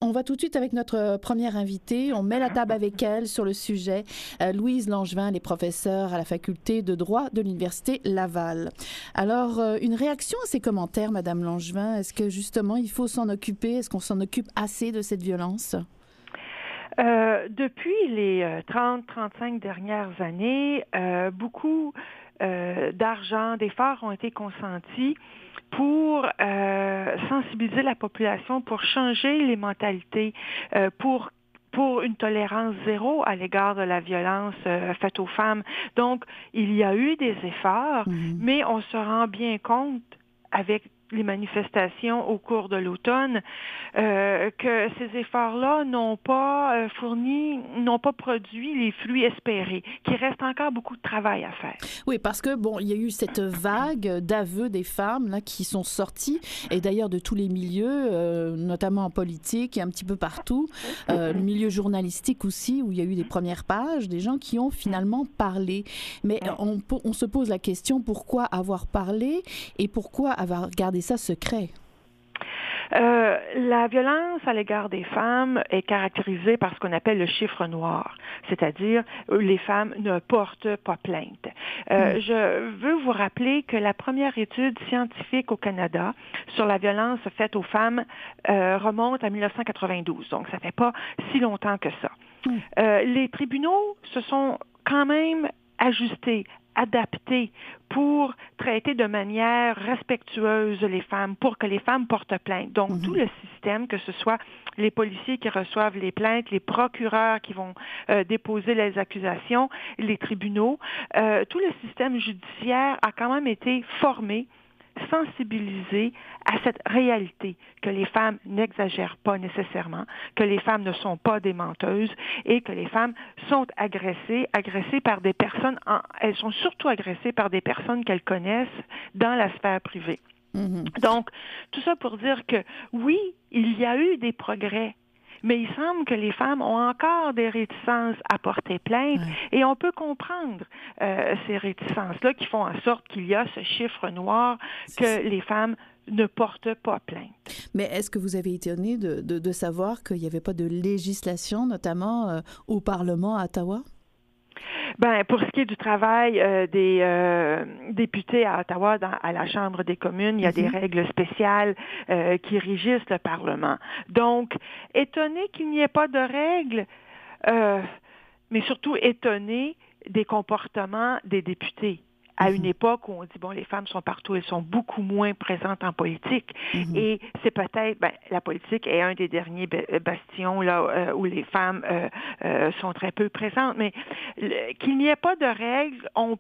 On va tout de suite avec notre première invitée. On met la table avec elle sur le sujet. Louise Langevin, elle est professeure à la faculté de droit de l'Université Laval. Alors, une réaction à ces commentaires, Madame Langevin? Est-ce que justement, il faut s'en occuper? Est-ce qu'on s'en occupe assez de cette violence? Depuis les 30-35 dernières années, beaucoup d'argent, d'efforts ont été consentis pour sensibiliser la population, pour changer les mentalités, pour une tolérance zéro à l'égard de la violence faite aux femmes. Donc, il y a eu des efforts, mais on se rend bien compte avec les manifestations au cours de l'automne, que ces efforts-là n'ont pas n'ont pas produit les fruits espérés, qu'il reste encore beaucoup de travail à faire. Oui, parce que, bon, il y a eu cette vague d'aveux des femmes là, qui sont sorties, et d'ailleurs de tous les milieux, notamment en politique et un petit peu partout, le milieu journalistique aussi, où il y a eu des premières pages, des gens qui ont finalement parlé. Mais on se pose la question, pourquoi avoir parlé et pourquoi avoir gardé ça secret? La violence à l'égard des femmes est caractérisée par ce qu'on appelle le chiffre noir, c'est-à-dire les femmes ne portent pas plainte. Je veux vous rappeler que la première étude scientifique au Canada sur la violence faite aux femmes remonte à 1992, donc ça fait pas si longtemps que ça. Les tribunaux se sont quand même ajustés, adaptés pour traiter de manière respectueuse les femmes, pour que les femmes portent plainte. Donc, tout le système, que ce soit les policiers qui reçoivent les plaintes, les procureurs qui vont déposer les accusations, les tribunaux, tout le système judiciaire a quand même été formé, sensibilisé à cette réalité que les femmes n'exagèrent pas nécessairement, que les femmes ne sont pas des menteuses et que les femmes sont agressées par des personnes, elles sont surtout agressées par des personnes qu'elles connaissent dans la sphère privée. Donc, tout ça pour dire que oui, il y a eu des progrès, mais il semble que les femmes ont encore des réticences à porter plainte et on peut comprendre ces réticences-là qui font en sorte qu'il y a ce chiffre noir que les femmes ne portent pas plainte. Mais est-ce que vous avez été étonné de savoir qu'il n'y avait pas de législation, notamment au Parlement à Ottawa? Ben, pour ce qui est du travail des députés à Ottawa, à la Chambre des communes, il y a des règles spéciales qui régissent le Parlement. Donc, étonné qu'il n'y ait pas de règles, mais surtout étonné des comportements des députés. À une époque où on dit, bon, les femmes sont partout, elles sont beaucoup moins présentes en politique. Et c'est peut-être, la politique est un des derniers bastions là où les femmes sont très peu présentes. Mais qu'il n'y ait pas de règles, on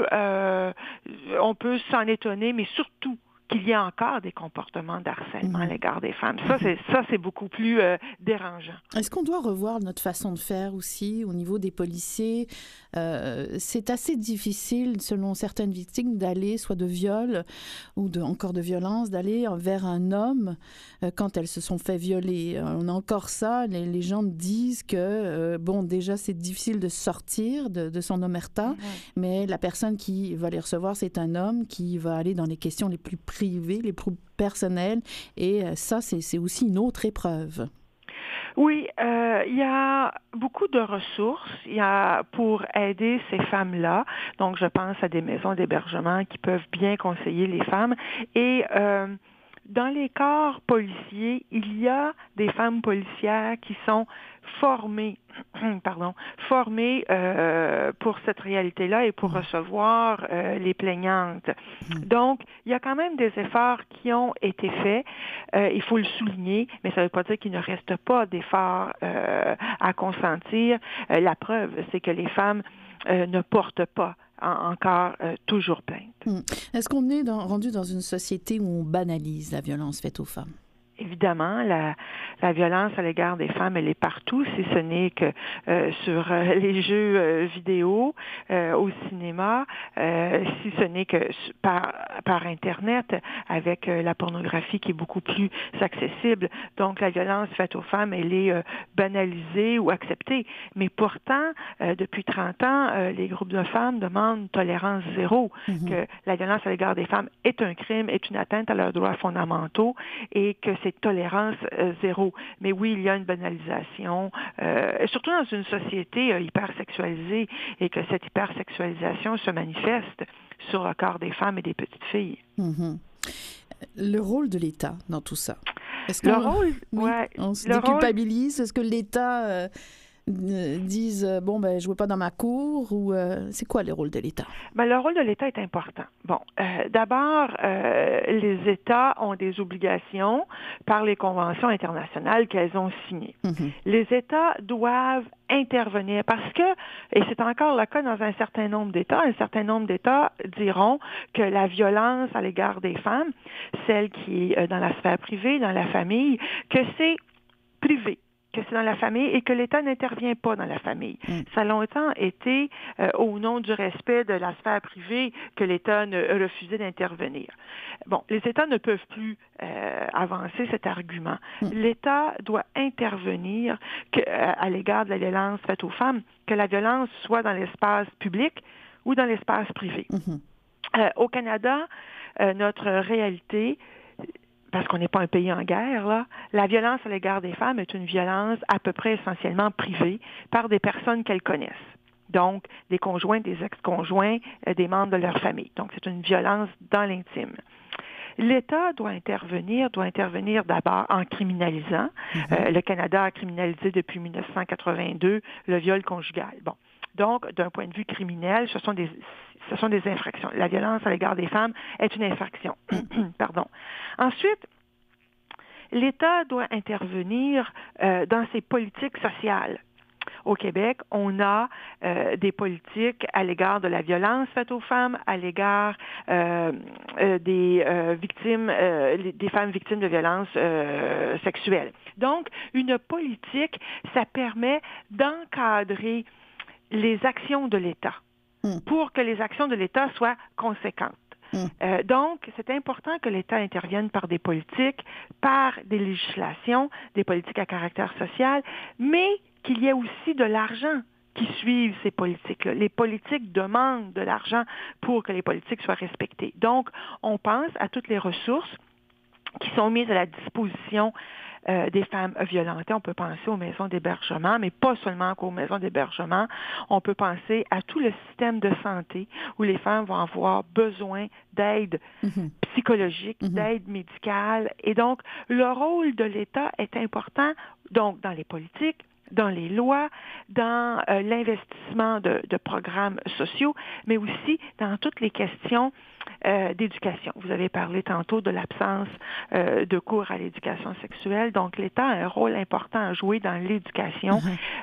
peut s'en étonner, mais surtout qu'il y a encore des comportements d'harcèlement à l'égard des femmes. Ça, c'est beaucoup plus dérangeant. Est-ce qu'on doit revoir notre façon de faire aussi au niveau des policiers? C'est assez difficile, selon certaines victimes, d'aller soit de viol ou encore de violence, d'aller vers un homme quand elles se sont fait violer. On a encore ça. Les gens disent que, déjà, c'est difficile de sortir de son omerta, mais la personne qui va les recevoir, c'est un homme qui va aller dans les questions les plus privées, les plus personnelles, et ça, c'est aussi une autre épreuve. Oui, il y a beaucoup de ressources pour aider ces femmes-là. Donc, je pense à des maisons d'hébergement qui peuvent bien conseiller les femmes. Et dans les corps policiers, il y a des femmes policières qui sont formées pour cette réalité-là et pour recevoir les plaignantes. Donc, il y a quand même des efforts qui ont été faits. Il faut le souligner, mais ça ne veut pas dire qu'il ne reste pas d'efforts à consentir. La preuve, c'est que les femmes ne portent pas encore toujours plainte. Est-ce qu'on est rendu dans une société où on banalise la violence faite aux femmes? Évidemment, la violence à l'égard des femmes, elle est partout, si ce n'est que sur les jeux vidéo, au cinéma, si ce n'est que par Internet, avec la pornographie qui est beaucoup plus accessible. Donc, la violence faite aux femmes, elle est banalisée ou acceptée. Mais pourtant, depuis 30 ans, les groupes de femmes demandent tolérance zéro, que la violence à l'égard des femmes est un crime, est une atteinte à leurs droits fondamentaux et que c'est tolérance zéro. Mais oui, il y a une banalisation, surtout dans une société hypersexualisée et que cette hypersexualisation se manifeste sur le corps des femmes et des petites filles. Mm-hmm. Le rôle de l'État dans tout ça. Est-ce le rôle, on se déculpabilise? Est-ce que l'État disent bon, ben, je ne veux pas dans ma cour, ou c'est quoi le rôle de l'État? Ben, le rôle de l'État est important. Bon, d'abord, les États ont des obligations par les conventions internationales qu'elles ont signées. Mm-hmm. Les États doivent intervenir parce que, et c'est encore le cas dans un certain nombre d'États diront que la violence à l'égard des femmes, celle qui est dans la sphère privée, dans la famille, que c'est privé, que c'est dans la famille et que l'État n'intervient pas dans la famille. Ça a longtemps été au nom du respect de la sphère privée que l'État refusait d'intervenir. Bon, les États ne peuvent plus avancer cet argument. L'État doit intervenir à l'égard de la violence faite aux femmes, que la violence soit dans l'espace public ou dans l'espace privé. Au Canada, notre réalité, parce qu'on n'est pas un pays en guerre, là, la violence à l'égard des femmes est une violence à peu près essentiellement privée par des personnes qu'elles connaissent. Donc, des conjoints, des ex-conjoints, des membres de leur famille. Donc, c'est une violence dans l'intime. L'État doit intervenir d'abord en criminalisant. Le Canada a criminalisé depuis 1982 le viol conjugal. Bon. Donc, d'un point de vue criminel, ce sont des infractions. La violence à l'égard des femmes est une infraction. Pardon. Ensuite, l'État doit intervenir dans ses politiques sociales. Au Québec, on a des politiques à l'égard de la violence faite aux femmes, à l'égard des femmes victimes de violences sexuelles. Donc, une politique, ça permet d'encadrer les actions de l'État pour que les actions de l'État soient conséquentes. Donc, c'est important que l'État intervienne par des politiques, par des législations, des politiques à caractère social, mais qu'il y ait aussi de l'argent qui suivent ces politiques-là. Les politiques demandent de l'argent pour que les politiques soient respectées. Donc, on pense à toutes les ressources qui sont mises à la disposition des femmes violentées. On peut penser aux maisons d'hébergement, mais pas seulement qu'aux maisons d'hébergement. On peut penser à tout le système de santé où les femmes vont avoir besoin d'aide psychologique, d'aide médicale. Et donc, le rôle de l'État est important, donc, dans les politiques, dans les lois, dans l'investissement de programmes sociaux, mais aussi dans toutes les questions d'éducation. Vous avez parlé tantôt de l'absence de cours à l'éducation sexuelle. Donc, l'État a un rôle important à jouer dans l'éducation.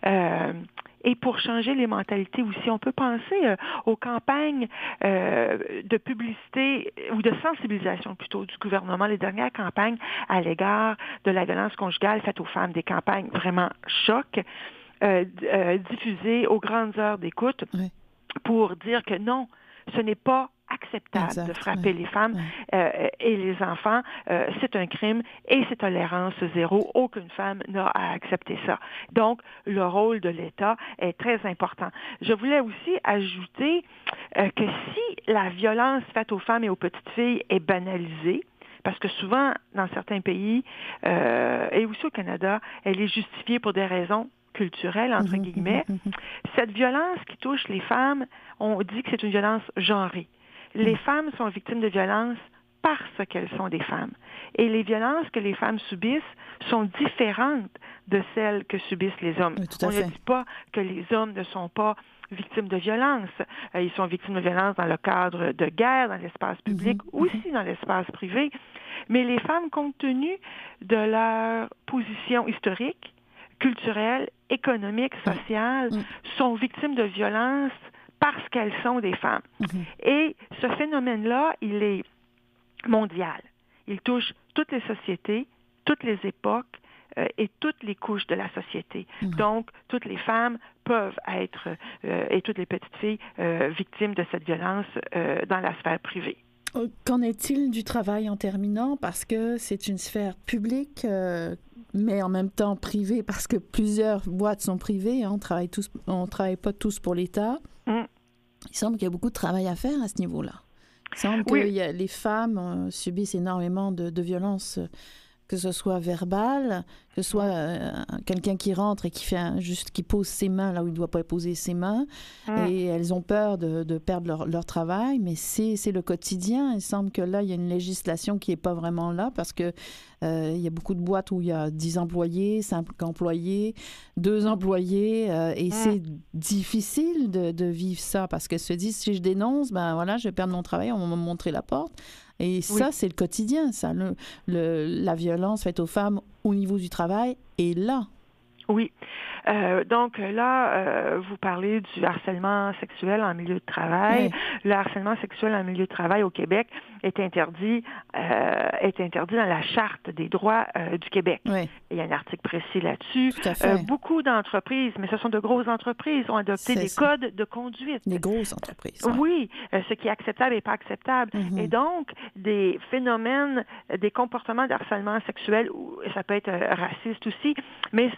Et pour changer les mentalités aussi, on peut penser aux campagnes de publicité ou de sensibilisation plutôt du gouvernement, les dernières campagnes à l'égard de la violence conjugale faite aux femmes, des campagnes vraiment choc, diffusées aux grandes heures d'écoute pour dire que non, ce n'est pas acceptable de frapper les femmes et les enfants. C'est un crime et c'est tolérance zéro. Aucune femme n'a à accepter ça. Donc, le rôle de l'État est très important. Je voulais aussi ajouter que si la violence faite aux femmes et aux petites filles est banalisée, parce que souvent, dans certains pays, et aussi au Canada, elle est justifiée pour des raisons culturelles, entre guillemets. Cette violence qui touche les femmes, on dit que c'est une violence genrée. Les femmes sont victimes de violences parce qu'elles sont des femmes. Et les violences que les femmes subissent sont différentes de celles que subissent les hommes. On ne dit pas que les hommes ne sont pas victimes de violences. Ils sont victimes de violences dans le cadre de guerre, dans l'espace public, aussi dans l'espace privé. Mais les femmes, compte tenu de leur position historique, culturelle, économique, sociale, sont victimes de violences parce qu'elles sont des femmes. Et ce phénomène-là, il est mondial. Il touche toutes les sociétés, toutes les époques et toutes les couches de la société. Donc, toutes les femmes peuvent être, et toutes les petites filles, victimes de cette violence dans la sphère privée. Qu'en est-il du travail en terminant? Parce que c'est une sphère publique, mais en même temps privée, parce que plusieurs boîtes sont privées. Hein, on travaille pas tous pour l'État. Il semble qu'il y a beaucoup de travail à faire à ce niveau-là. Il semble que les femmes subissent énormément de violences que ce soit verbal, que ce soit quelqu'un qui rentre et qui pose ses mains là où il ne doit pas poser ses mains, et elles ont peur de perdre leur travail, mais c'est le quotidien. Il semble que là, il y a une législation qui n'est pas vraiment là, parce que il y a beaucoup de boîtes où il y a 10 employés, 5 employés, 2 employés, et c'est difficile de vivre ça, parce qu'elles se disent, si je dénonce, ben voilà, je vais perdre mon travail, on va me montrer la porte. Et ça, c'est le quotidien, ça. La violence faite aux femmes au niveau du travail est là. Oui. Donc là, vous parlez du harcèlement sexuel en milieu de travail. Oui. Le harcèlement sexuel en milieu de travail au Québec est interdit dans la Charte des droits du Québec. Oui. Il y a un article précis là-dessus. Tout à fait. Beaucoup d'entreprises, mais ce sont de grosses entreprises, ont adopté des codes de conduite. Des grosses entreprises. Oui, ce qui est acceptable et pas acceptable. Mm-hmm. Et donc, des phénomènes, des comportements de harcèlement sexuel, ça peut être raciste aussi, mais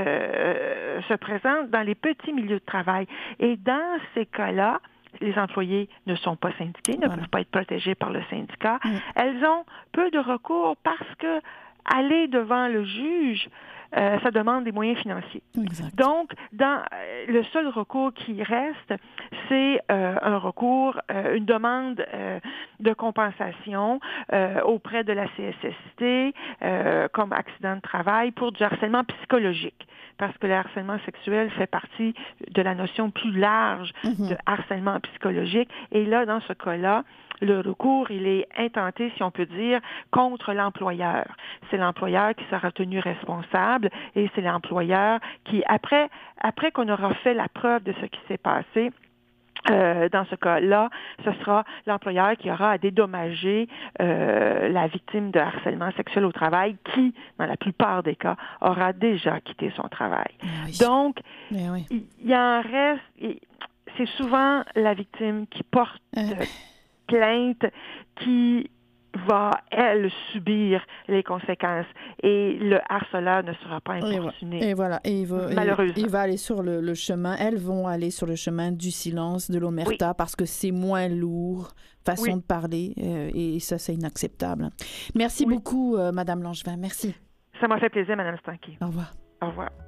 se présentent dans les petits milieux de travail. Et dans ces cas-là, les employés ne sont pas syndiqués, ne peuvent pas être protégés par le syndicat. Elles ont peu de recours parce que aller devant le juge, ça demande des moyens financiers. Exact. Donc, le seul recours qui reste, c'est un recours, une demande de compensation auprès de la CSST comme accident de travail pour du harcèlement psychologique. Parce que le harcèlement sexuel fait partie de la notion plus large de harcèlement psychologique. Et là, dans ce cas-là, le recours, il est intenté, si on peut dire, contre l'employeur. C'est l'employeur qui sera tenu responsable et c'est l'employeur qui, après qu'on aura fait la preuve de ce qui s'est passé, dans ce cas-là, ce sera l'employeur qui aura à dédommager la victime de harcèlement sexuel au travail qui, dans la plupart des cas, aura déjà quitté son travail. Oui. Donc, oui. il en reste, c'est souvent la victime qui porte plainte, qui va, elle, subir les conséquences. Et le harceleur ne sera pas importuné. Et voilà. Et malheureusement. Il va aller sur le chemin. Elles vont aller sur le chemin du silence, de l'omerta, parce que c'est moins lourd, façon de parler. Et ça, c'est inacceptable. Merci beaucoup, Madame Langevin. Merci. Ça m'a fait plaisir, Madame Stanky. Au revoir. Au revoir.